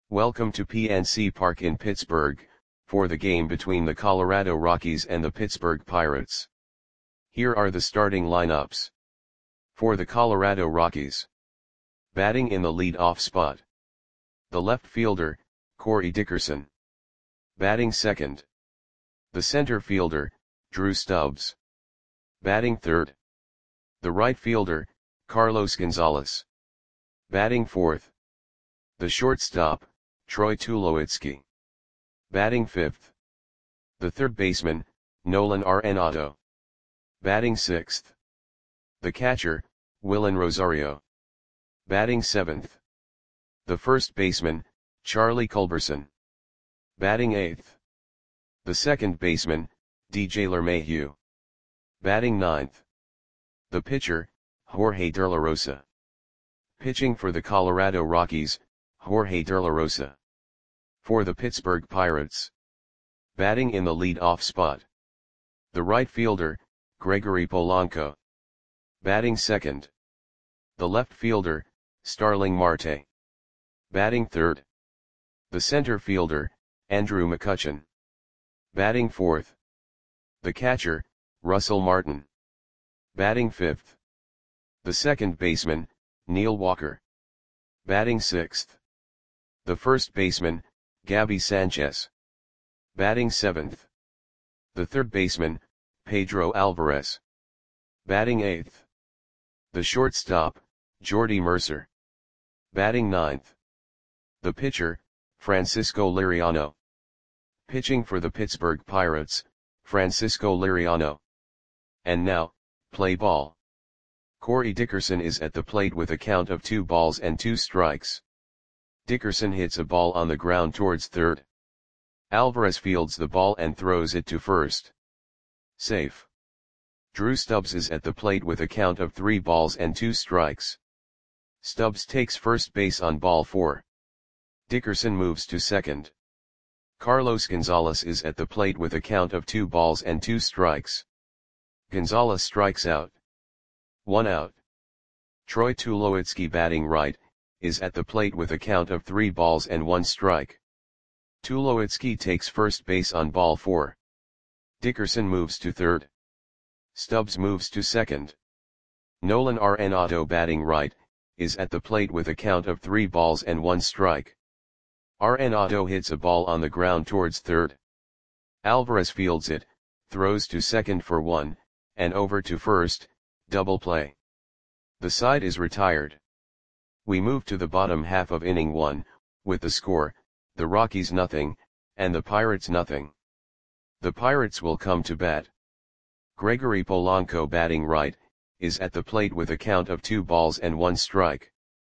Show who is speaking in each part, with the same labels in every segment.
Speaker 1: Welcome to PNC Park in Pittsburgh, for the game between the Colorado Rockies and the Pittsburgh Pirates. Here are the starting lineups. For the Colorado Rockies. Batting in the lead-off spot. The left fielder, Corey Dickerson. Batting second. The center fielder, Drew Stubbs. Batting third. The right fielder, Carlos Gonzalez. Batting fourth. The shortstop, Troy Tulowitzki. Batting fifth. The third baseman, Nolan Arenado. Batting sixth. The catcher, Willen Rosario. Batting seventh. The first baseman, Charlie Culberson. Batting eighth. The second baseman, DJ LeMahieu. Batting ninth. The pitcher, Jorge De La Rosa. Pitching for the Colorado Rockies, Jorge De La Rosa. For the Pittsburgh Pirates. Batting in the lead-off spot. The right fielder, Gregory Polanco. Batting second. The left fielder, Starling Marte. Batting third. The center fielder, Andrew McCutchen. Batting fourth. The catcher, Russell Martin. Batting fifth. The second baseman, Neil Walker. Batting sixth. The first baseman, Gabby Sanchez. Batting seventh. The third baseman, Pedro Alvarez. Batting eighth. The shortstop, Jordy Mercer. Batting ninth. The pitcher, Francisco Liriano. Pitching for the Pittsburgh Pirates, Francisco Liriano. And now, play ball. Corey Dickerson is at the plate with a count of 2 balls and 2 strikes. Dickerson hits a ball on the ground towards third. Alvarez fields the ball and throws it to first. Safe. Drew Stubbs is at the plate with a count of 3 balls and 2 strikes. Stubbs takes first base on ball 4. Dickerson moves to second. Carlos Gonzalez is at the plate with a count of 2 balls and 2 strikes. Gonzalez strikes out. 1 out. Troy Tulowitzki, batting right, is at the plate with a count of 3 balls and 1 strike. Tulowitzki takes first base on ball 4. Dickerson moves to third. Stubbs moves to second. Nolan Arenado, batting right, is at the plate with a count of 3 balls and 1 strike. Arenado hits a ball on the ground towards third. Alvarez fields it, throws to second for 1, and over to first, double play. The side is retired. We move to the bottom half of inning 1, with the score, the Rockies nothing, and the Pirates nothing. The Pirates will come to bat. Gregory Polanco, batting right, is at the plate with a count of 2 balls and 1 strike.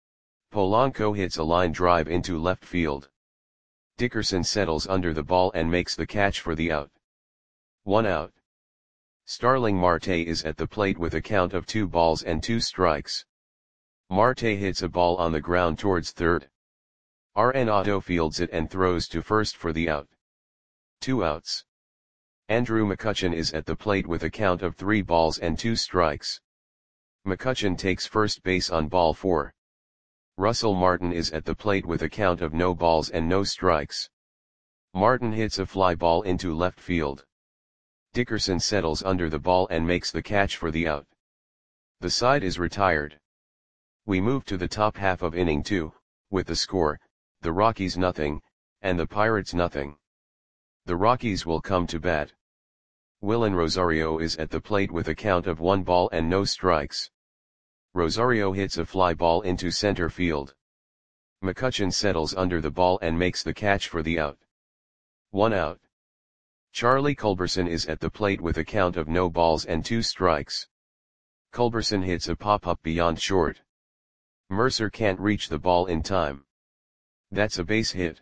Speaker 1: Polanco hits a line drive into left field. Dickerson settles under the ball and makes the catch for the out. 1 out. Starling Marte is at the plate with a count of 2 balls and 2 strikes. Marte hits a ball on the ground towards third. Arenado fields it and throws to first for the out. 2 outs. Andrew McCutchen is at the plate with a count of 3 balls and 2 strikes. McCutchen takes first base on ball 4. Russell Martin is at the plate with a count of no balls and no strikes. Martin hits a fly ball into left field. Dickerson settles under the ball and makes the catch for the out. The side is retired. We move to the top half of inning 2, with the score, the Rockies nothing, and the Pirates nothing. The Rockies will come to bat. Willen Rosario is at the plate with a count of 1 ball and no strikes. Rosario hits a fly ball into center field. McCutchen settles under the ball and makes the catch for the out. 1 out. Charlie Culberson is at the plate with a count of no balls and 2 strikes. Culberson hits a pop-up beyond short. Mercer can't reach the ball in time. That's a base hit.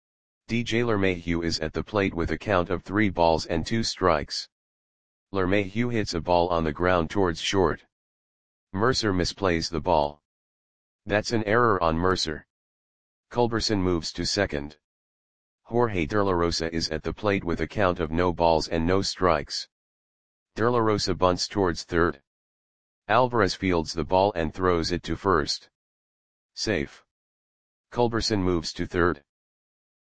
Speaker 1: DJ LeMahieu is at the plate with a count of 3 balls and 2 strikes. LeMahieu hits a ball on the ground towards short. Mercer misplays the ball. That's an error on Mercer. Culberson moves to second. Jorge De La Rosa is at the plate with a count of no balls and no strikes. De La Rosa bunts towards third. Alvarez fields the ball and throws it to first. Safe. Culberson moves to third.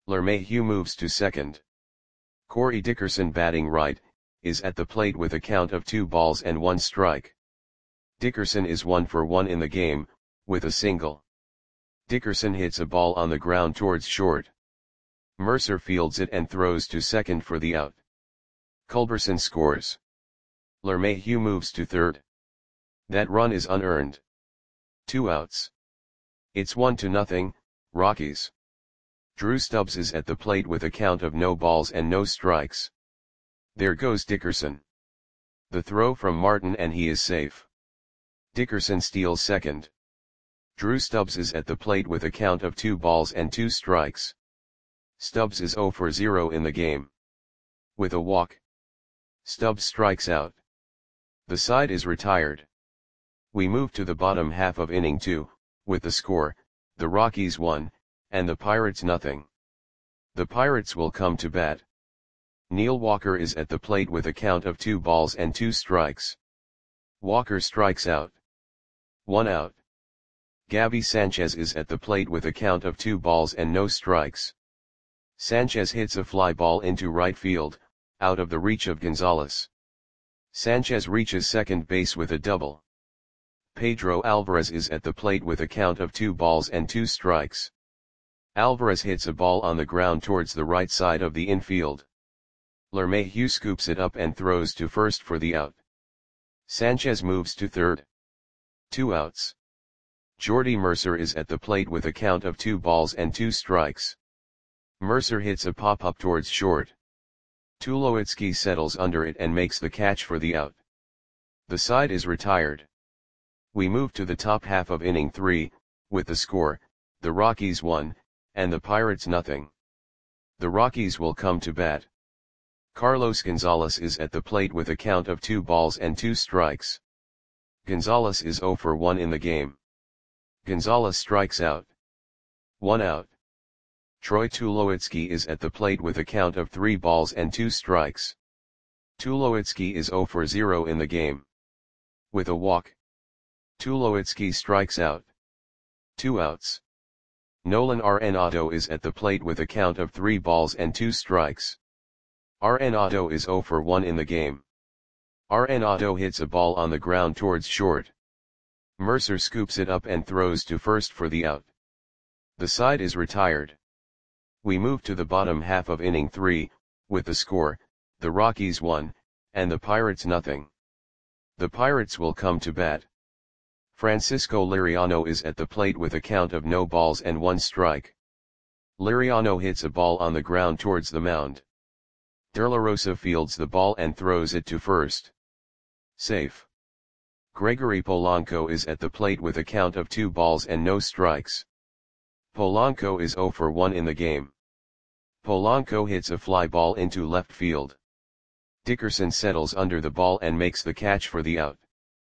Speaker 1: LeMahieu moves to second. Corey Dickerson, batting right, is at the plate with a count of 2 balls and 1 strike. Dickerson is 1 for 1 in the game, with a single. Dickerson hits a ball on the ground towards short. Mercer fields it and throws to second for the out. Culberson scores. LeMahieu moves to third. That run is unearned. 2 outs. It's 1-0, Rockies. Drew Stubbs is at the plate with a count of no balls and no strikes. There goes Dickerson. The throw from Martin and he is safe. Dickerson steals second. Drew Stubbs is at the plate with a count of 2 balls and 2 strikes. Stubbs is 0 for 0 in the game. With a walk, Stubbs strikes out. The side is retired. We move to the bottom half of inning 2, with the score, the Rockies 1, and the Pirates nothing. The Pirates will come to bat. Neil Walker is at the plate with a count of 2 balls and 2 strikes. Walker strikes out. 1 out. Gabby Sanchez is at the plate with a count of 2 balls and no strikes. Sanchez hits a fly ball into right field, out of the reach of Gonzalez. Sanchez reaches second base with a double. Pedro Alvarez is at the plate with a count of 2 balls and 2 strikes. Alvarez hits a ball on the ground towards the right side of the infield. LeMahieu scoops it up and throws to first for the out. Sanchez moves to third. 2 outs. Jordy Mercer is at the plate with a count of 2 balls and 2 strikes. Mercer hits a pop-up towards short. Tulowitzki settles under it and makes the catch for the out. The side is retired. We move to the top half of inning 3, with the score, the Rockies 1, and the Pirates nothing. The Rockies will come to bat. Carlos Gonzalez is at the plate with a count of 2 balls and 2 strikes. Gonzalez is 0 for 1 in the game. Gonzalez strikes out. 1 out. Troy Tulowitzki is at the plate with a count of 3 balls and 2 strikes. Tulowitzki is 0 for 0 in the game. With a walk, Tulowitzki strikes out. 2 outs. Nolan Arenado is at the plate with a count of 3 balls and 2 strikes. Arenado is 0 for 1 in the game. Arenado hits a ball on the ground towards short. Mercer scoops it up and throws to first for the out. The side is retired. We move to the bottom half of inning 3, with the score, the Rockies 1, and the Pirates nothing. The Pirates will come to bat. Francisco Liriano is at the plate with a count of no balls and 1 strike. Liriano hits a ball on the ground towards the mound. De La Rosa fields the ball and throws it to first. Safe. Gregory Polanco is at the plate with a count of 2 balls and no strikes. Polanco is 0 for 1 in the game. Polanco hits a fly ball into left field. Dickerson settles under the ball and makes the catch for the out.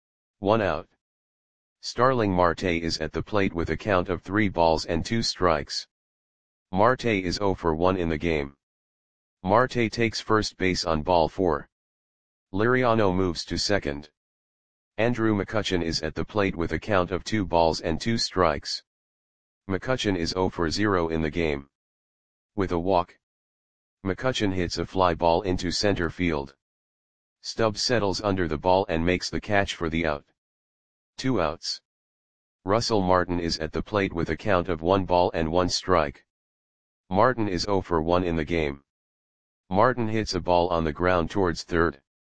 Speaker 1: 1 out. Starling Marte is at the plate with a count of 3 balls and 2 strikes. Marte is 0 for 1 in the game. Marte takes first base on ball 4. Liriano moves to second. Andrew McCutchen is at the plate with a count of 2 balls and 2 strikes. McCutchen is 0 for 0 in the game. With a walk, McCutchen hits a fly ball into center field. Stubbs settles under the ball and makes the catch for the out. 2 outs. Russell Martin is at the plate with a count of 1 ball and 1 strike. Martin is 0 for 1 in the game. Martin hits a ball on the ground towards third.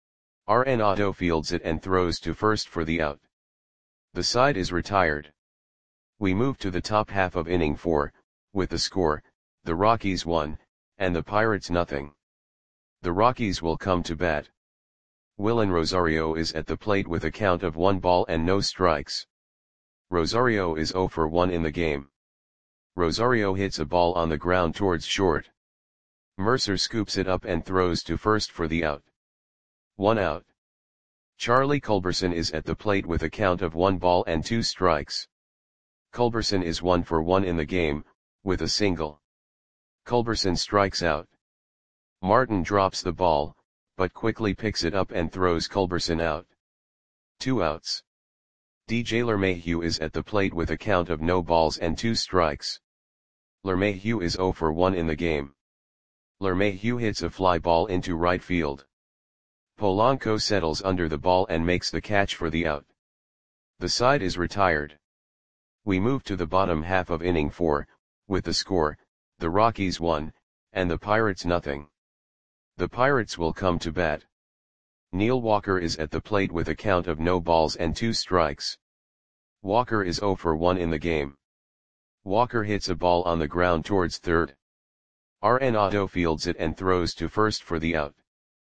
Speaker 1: Arenado fields it and throws to first for the out. The side is retired. We move to the top half of inning 4, with the score, the Rockies 1, and the Pirates nothing. The Rockies will come to bat. Willen Rosario is at the plate with a count of 1 ball and no strikes. Rosario is 0 for 1 in the game. Rosario hits a ball on the ground towards short. Mercer scoops it up and throws to first for the out. 1 out. Charlie Culberson is at the plate with a count of 1 ball and 2 strikes. Culberson is 1 for 1 in the game, with a single. Culberson strikes out. Martin drops the ball, but quickly picks it up and throws Culberson out. 2 outs. DJ LeMahieu is at the plate with a count of no balls and 2 strikes. LeMahieu is 0 for 1 in the game. LeMahieu hits a fly ball into right field. Polanco settles under the ball and makes the catch for the out. The side is retired. We move to the bottom half of inning 4, with the score, the Rockies 1, and the Pirates nothing. The Pirates will come to bat. Neil Walker is at the plate with a count of no balls and 2 strikes. Walker is 0 for 1 in the game. Walker hits a ball on the ground towards third. Arenado fields it and throws to first for the out.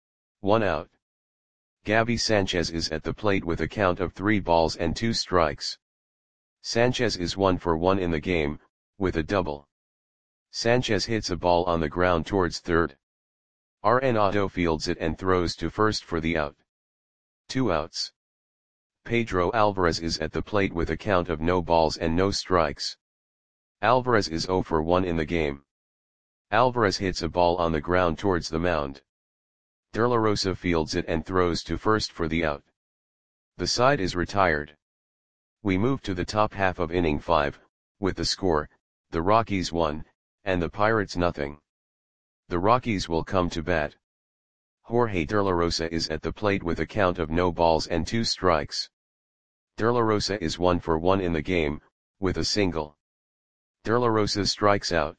Speaker 1: 1 out. Gabby Sanchez is at the plate with a count of 3 balls and 2 strikes. Sanchez is 1 for 1 in the game, with a double. Sanchez hits a ball on the ground towards third. Arenado fields it and throws to first for the out. 2 outs. Pedro Alvarez is at the plate with a count of no balls and no strikes. Alvarez is 0 for 1 in the game. Alvarez hits a ball on the ground towards the mound. De La Rosa fields it and throws to first for the out. The side is retired. We move to the top half of inning 5, with the score, the Rockies 1, and the Pirates nothing. The Rockies will come to bat. Jorge De La Rosa is at the plate with a count of no balls and 2 strikes. De La Rosa is 1 for 1 in the game, with a single. De La Rosa strikes out.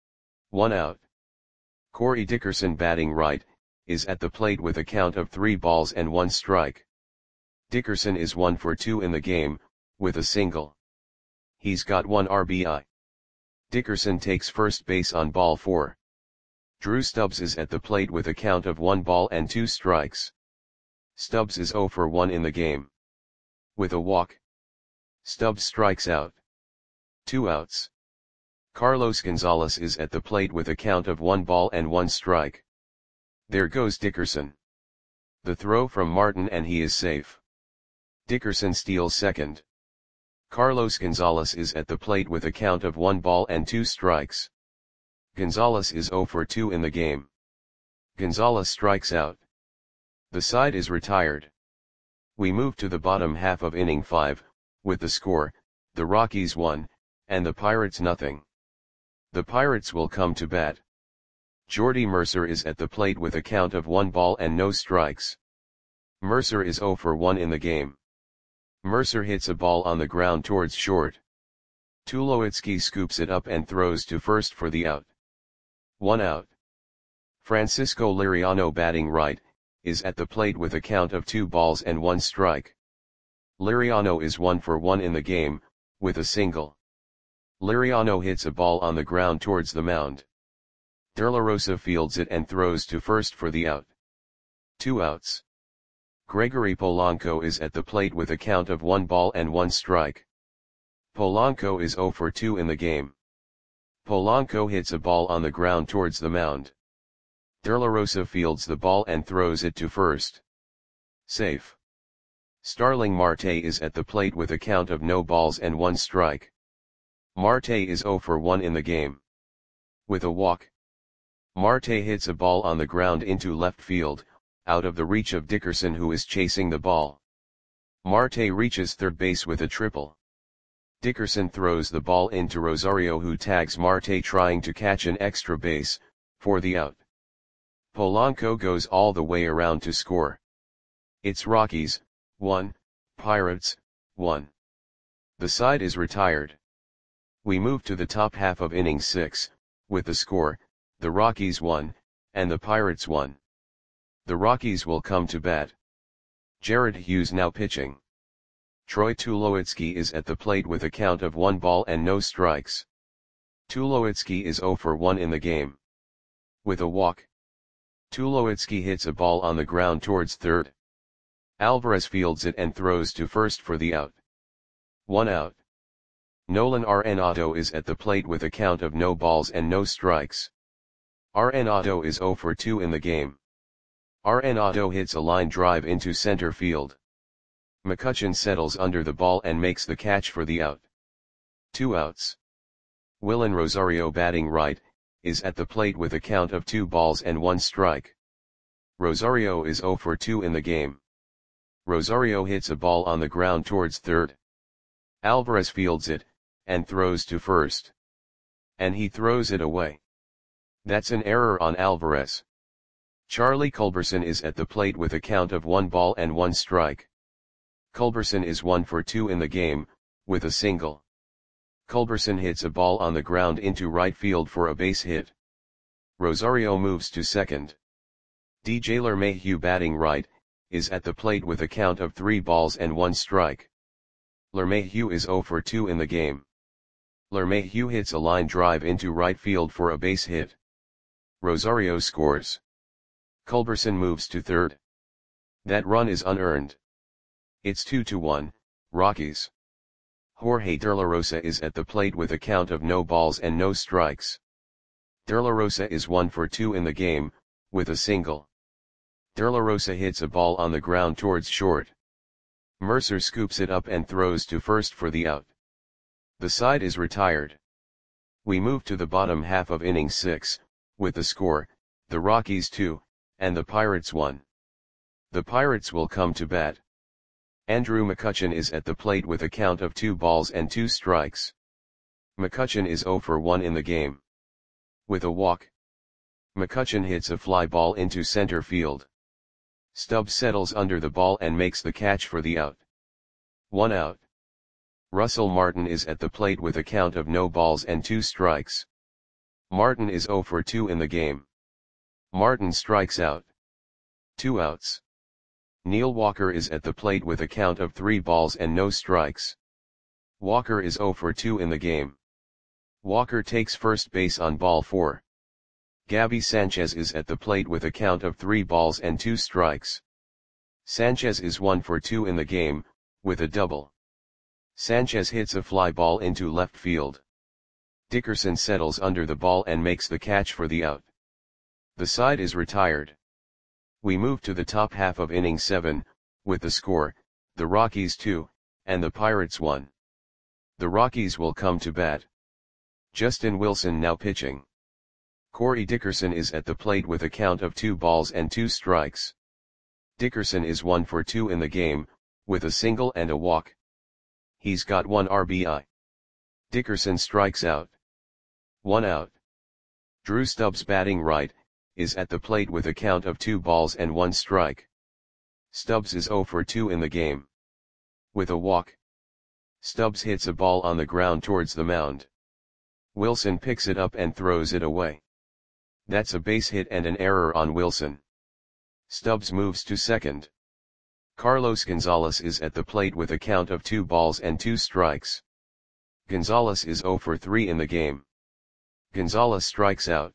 Speaker 1: 1 out. Corey Dickerson batting right, is at the plate with a count of 3 balls and 1 strike. Dickerson is 1 for 2 in the game, with a single. He's got 1 RBI. Dickerson takes first base on ball 4. Drew Stubbs is at the plate with a count of 1 ball and 2 strikes. Stubbs is 0 for 1 in the game. With a walk. Stubbs strikes out. 2 outs. Carlos Gonzalez is at the plate with a count of 1 ball and 1 strike. There goes Dickerson. The throw from Martin and he is safe. Dickerson steals second. Carlos Gonzalez is at the plate with a count of 1 ball and 2 strikes. Gonzalez is 0 for 2 in the game. Gonzalez strikes out. The side is retired. We move to the bottom half of inning 5, with the score, the Rockies 1, and the Pirates nothing. The Pirates will come to bat. Jordy Mercer is at the plate with a count of 1 ball and no strikes. Mercer is 0 for 1 in the game. Mercer hits a ball on the ground towards short. Tulowitzki scoops it up and throws to first for the out. 1 out. Francisco Liriano batting right, is at the plate with a count of 2 balls and 1 strike. Liriano is 1 for 1 in the game, with a single. Liriano hits a ball on the ground towards the mound. De La Rosa fields it and throws to first for the out. 2 outs. Gregory Polanco is at the plate with a count of 1 ball and 1 strike. Polanco is 0 for 2 in the game. Polanco hits a ball on the ground towards the mound. De La Rosa fields the ball and throws it to first. Safe. Starling Marte is at the plate with a count of no balls and 1 strike. Marte is 0 for 1 in the game. With a walk. Marte hits a ball on the ground into left field, out of the reach of Dickerson who is chasing the ball. Marte reaches third base with a triple. Dickerson throws the ball into Rosario who tags Marte trying to catch an extra base, for the out. Polanco goes all the way around to score. It's Rockies, 1, Pirates, 1. The side is retired. We move to the top half of inning 6, with the score, the Rockies 1, and the Pirates 1. The Rockies will come to bat. Jared Hughes now pitching. Troy Tulowitzki is at the plate with a count of 1 ball and no strikes. Tulowitzki is 0 for 1 in the game. With a walk. Tulowitzki hits a ball on the ground towards third. Alvarez fields it and throws to first for the out. 1 out. Nolan Arenado is at the plate with a count of no balls and no strikes. Arenado is 0 for 2 in the game. Arenado hits a line drive into center field. McCutchen settles under the ball and makes the catch for the out. 2 outs. Willen Rosario batting right, is at the plate with a count of 2 balls and 1 strike. Rosario is 0 for 2 in the game. Rosario hits a ball on the ground towards third. Alvarez fields it, and throws to first. And he throws it away. That's an error on Alvarez. Charlie Culberson is at the plate with a count of 1 ball and 1 strike. Culberson is 1 for 2 in the game, with a single. Culberson hits a ball on the ground into right field for a base hit. Rosario moves to second. DJ LeMahieu, batting right, is at the plate with a count of 3 balls and 1 strike. LeMahieu is 0 for 2 in the game. LeMahieu hits a line drive into right field for a base hit. Rosario scores. Culberson moves to third. That run is unearned. It's 2-1, Rockies. Jorge De La Rosa is at the plate with a count of no balls and no strikes. De La Rosa is 1 for 2 in the game, with a single. De La Rosa hits a ball on the ground towards short. Mercer scoops it up and throws to first for the out. The side is retired. We move to the bottom half of inning 6, with the score, the Rockies 2, and the Pirates 1. The Pirates will come to bat. Andrew McCutchen is at the plate with a count of 2 balls and 2 strikes. McCutchen is 0 for 1 in the game. With a walk. McCutchen hits a fly ball into center field. Stubbs settles under the ball and makes the catch for the out. 1 out. Russell Martin is at the plate with a count of no balls and 2 strikes. Martin is 0 for 2 in the game. Martin strikes out. 2 outs. Neil Walker is at the plate with a count of 3 balls and no strikes. Walker is 0 for 2 in the game. Walker takes first base on ball 4. Gabby Sanchez is at the plate with a count of 3 balls and 2 strikes. Sanchez is 1 for 2 in the game, with a double. Sanchez hits a fly ball into left field. Dickerson settles under the ball and makes the catch for the out. The side is retired. We move to the top half of inning 7, with the score, the Rockies 2, and the Pirates 1. The Rockies will come to bat. Justin Wilson now pitching. Corey Dickerson is at the plate with a count of 2 balls and 2 strikes. Dickerson is 1 for 2 in the game, with a single and a walk. He's got 1 RBI. Dickerson strikes out. 1 out. Drew Stubbs, batting right, is at the plate with a count of 2 balls and 1 strike. Stubbs is 0 for 2 in the game. With a walk. Stubbs hits a ball on the ground towards the mound. Wilson picks it up and throws it away. That's a base hit and an error on Wilson. Stubbs moves to second. Carlos Gonzalez is at the plate with a count of 2 balls and 2 strikes. Gonzalez is 0 for 3 in the game. Gonzalez strikes out.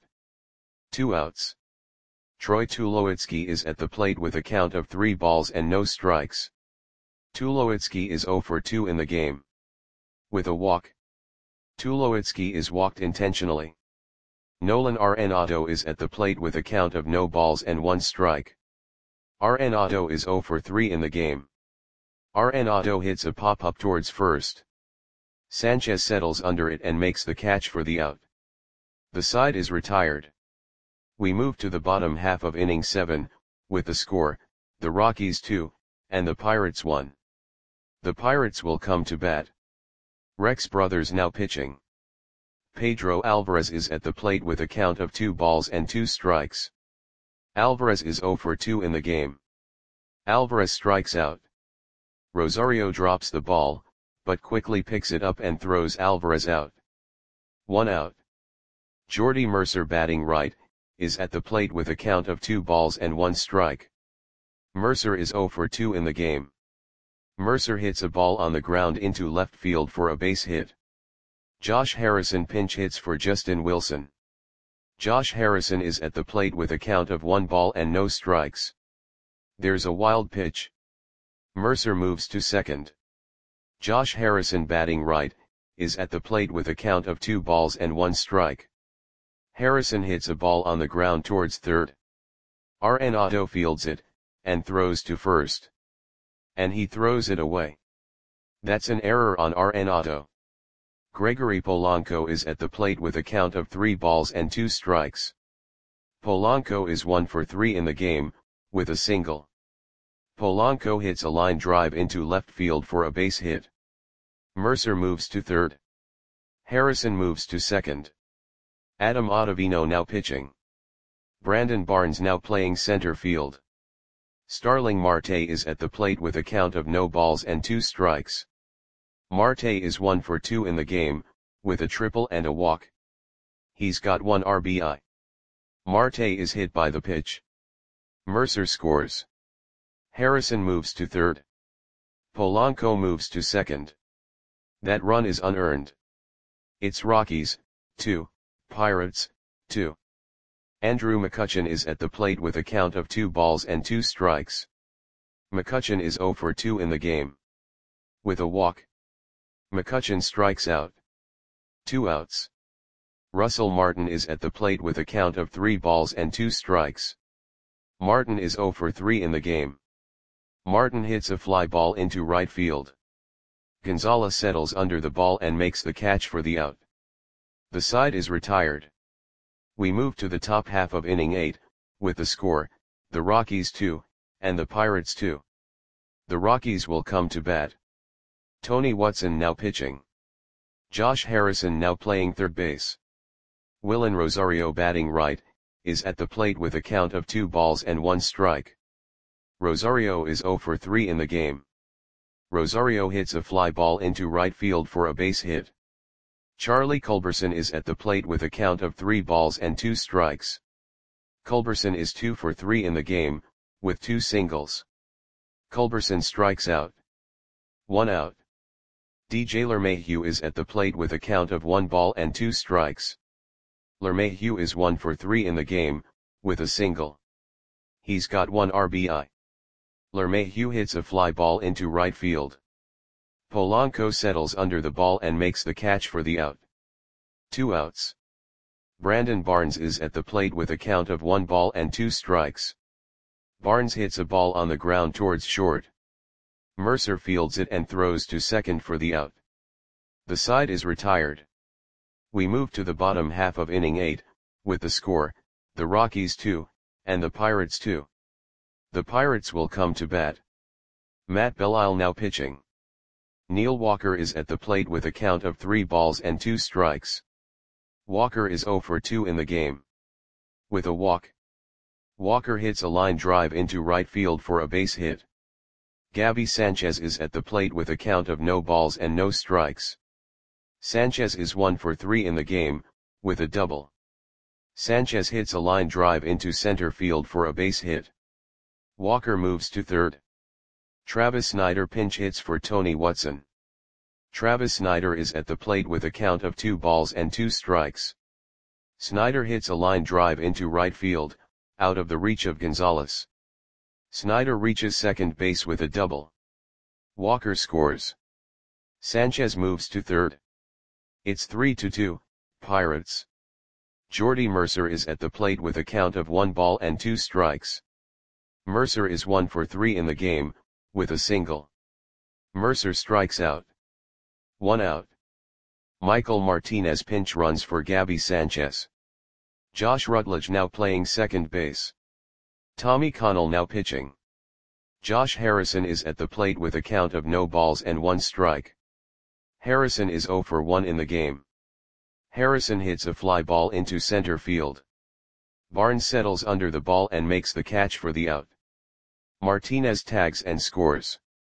Speaker 1: 2 outs. Troy Tulowitzki is at the plate with a count of 3 balls and no strikes. Tulowitzki is 0 for 2 in the game. With a walk. Tulowitzki is walked intentionally. Nolan Arenado is at the plate with a count of no balls and 1 strike. Arenado is 0 for 3 in the game. Arenado hits a pop-up towards first. Sanchez settles under it and makes the catch for the out. The side is retired. We move to the bottom half of inning 7, with the score, the Rockies 2, and the Pirates 1. The Pirates will come to bat. Rex Brothers now pitching. Pedro Alvarez is at the plate with a count of 2 balls and 2 strikes. Alvarez is 0 for 2 in the game. Alvarez strikes out. Rosario drops the ball, but quickly picks it up and throws Alvarez out. 1 out. Jordy Mercer, batting right, is at the plate with a count of 2 balls and 1 strike. Mercer is 0 for 2 in the game. Mercer hits a ball on the ground into left field for a base hit. Josh Harrison pinch hits for Justin Wilson. Josh Harrison is at the plate with a count of 1 ball and no strikes. There's a wild pitch. Mercer moves to second. Josh Harrison, batting right, is at the plate with a count of 2 balls and 1 strike. Harrison hits a ball on the ground towards third. Arenado fields it, and throws to first. And he throws it away. That's an error on Arenado. Gregory Polanco is at the plate with a count of 3 balls and 2 strikes. Polanco is 1 for 3 in the game, with a single. Polanco hits a line drive into left field for a base hit. Mercer moves to third. Harrison moves to second. Adam Ottavino now pitching. Brandon Barnes now playing center field. Starling Marte is at the plate with a count of no balls and 2 strikes. Marte is 1 for 2 in the game, with a triple and a walk. He's got 1 RBI. Marte is hit by the pitch. Mercer scores. Harrison moves to third. Polanco moves to second. That run is unearned. It's Rockies, 2, Pirates, 2. Andrew McCutchen is at the plate with a count of 2 balls and 2 strikes. McCutchen is 0 for 2 in the game. With a walk. McCutchen strikes out. 2 outs. Russell Martin is at the plate with a count of 3 balls and 2 strikes. Martin is 0 for 3 in the game. Martin hits a fly ball into right field. Gonzalez settles under the ball and makes the catch for the out. The side is retired. We move to the top half of inning 8, with the score, the Rockies 2, and the Pirates 2. The Rockies will come to bat. Tony Watson now pitching. Josh Harrison now playing third base. Willen Rosario batting right, is at the plate with a count of 2 balls and 1 strike. Rosario is 0 for 3 in the game. Rosario hits a fly ball into right field for a base hit. Charlie Culberson is at the plate with a count of 3 balls and 2 strikes. Culberson is 2 for 3 in the game, with 2 singles. Culberson strikes out. 1 out. DJ LeMahieu is at the plate with a count of 1 ball and 2 strikes. LeMahieu is 1 for 3 in the game, with a single. He's got 1 RBI. LeMahieu hits a fly ball into right field. Polanco settles under the ball and makes the catch for the out. 2 outs. Brandon Barnes is at the plate with a count of 1 ball and 2 strikes. Barnes hits a ball on the ground towards short. Mercer fields it and throws to second for the out. The side is retired. We move to the bottom half of inning 8, with the score, the Rockies 2, and the Pirates 2. The Pirates will come to bat. Matt Belisle now pitching. Neil Walker is at the plate with a count of 3 balls and 2 strikes. Walker is 0 for 2 in the game. With a walk. Walker hits a line drive into right field for a base hit. Gabby Sanchez is at the plate with a count of no balls and no strikes. Sanchez is 1 for 3 in the game, with a double. Sanchez hits a line drive into center field for a base hit. Walker moves to third. Travis Snider pinch hits for Tony Watson. Travis Snider is at the plate with a count of 2 balls and 2 strikes. Snider hits a line drive into right field, out of the reach of Gonzalez. Snider reaches second base with a double. Walker scores. Sanchez moves to third. It's 3-2, Pirates. Jordy Mercer is at the plate with a count of 1 ball and 2 strikes. Mercer is 1 for 3 in the game, with a single. Mercer strikes out. 1 out. Michael Martinez pinch runs for Gabby Sanchez. Josh Rutledge now playing second base. Tommy Connell now pitching. Josh Harrison is at the plate with a count of no balls and 1 strike. Harrison is 0 for 1 in the game. Harrison hits a fly ball into center field. Barnes settles under the ball and makes the catch for the out. Martinez tags and scores.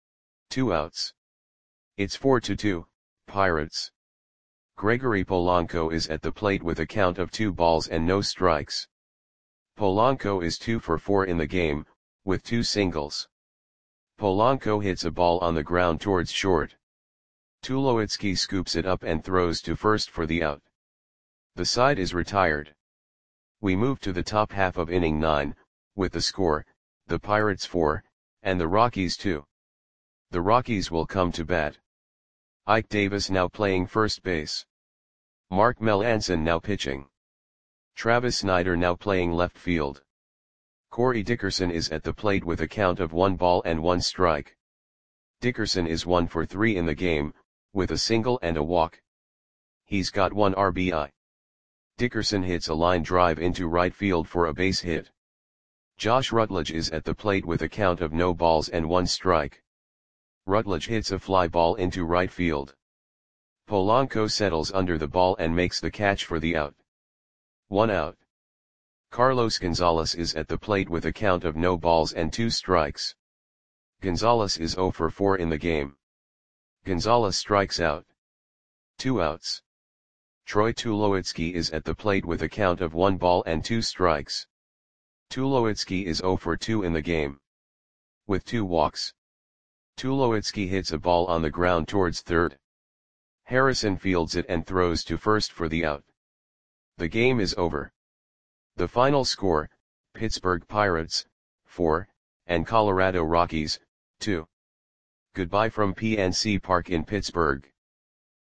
Speaker 1: 2 outs. It's 4-2, Pirates. Gregory Polanco is at the plate with a count of 2 balls and no strikes. Polanco is 2 for 4 in the game, with 2 singles. Polanco hits a ball on the ground towards short. Tulowitzki scoops it up and throws to first for the out. The side is retired. We move to the top half of inning 9, with the score, the Pirates 4, and the Rockies 2. The Rockies will come to bat. Ike Davis now playing first base. Mark Melancon now pitching. Travis Snider now playing left field. Corey Dickerson is at the plate with a count of 1 ball and 1 strike. Dickerson is 1 for 3 in the game, with a single and a walk. He's got 1 RBI. Dickerson hits a line drive into right field for a base hit. Josh Rutledge is at the plate with a count of no balls and 1 strike. Rutledge hits a fly ball into right field. Polanco settles under the ball and makes the catch for the out. 1 out. Carlos Gonzalez is at the plate with a count of no balls and 2 strikes. Gonzalez is 0 for 4 in the game. Gonzalez strikes out. 2 outs. Troy Tulowitzki is at the plate with a count of 1 ball and 2 strikes. Tulowitzki is 0 for 2 in the game. With 2 walks. Tulowitzki hits a ball on the ground towards third. Harrison fields it and throws to first for the out. The game is over. The final score, Pittsburgh Pirates, 4, and Colorado Rockies, 2. Goodbye from PNC Park in Pittsburgh.